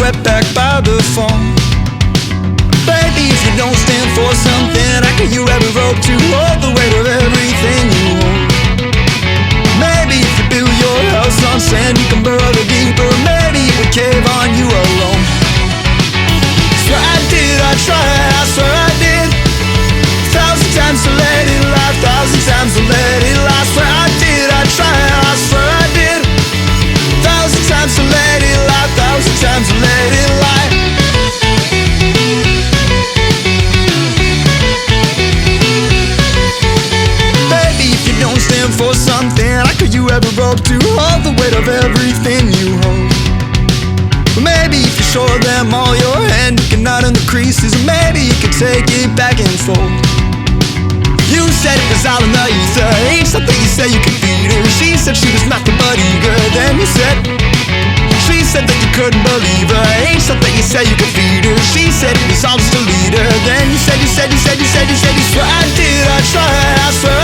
swept back by the fall. Baby, if you don't stand for something, how can you ever hope to hold the weight of everything you hold? Maybe if you build your house on sand, you can burrow the deeper. Maybe it would cave on you alone. Swear I did, I tried, I swear I did. 1,000 times to let it lie, 1,000 times to let it lie. Swear I did, I tried, I swear I did. 1,000 times to let it lie, 1,000 times to let it lie. Baby, if you don't stand for something, how could you ever hope to hold the weight of everything you hold? Maybe if you show them all your hand, you can iron the creases. Maybe you can take it back and fold. You said it was all in the ether, ain't something you said you could feed her. She said she was nothing but eager. Then you said, she said that you couldn't believe her, ain't something you said you could feed her. She said it was all just a leader. Then you said, you swear I did, I tried, I swear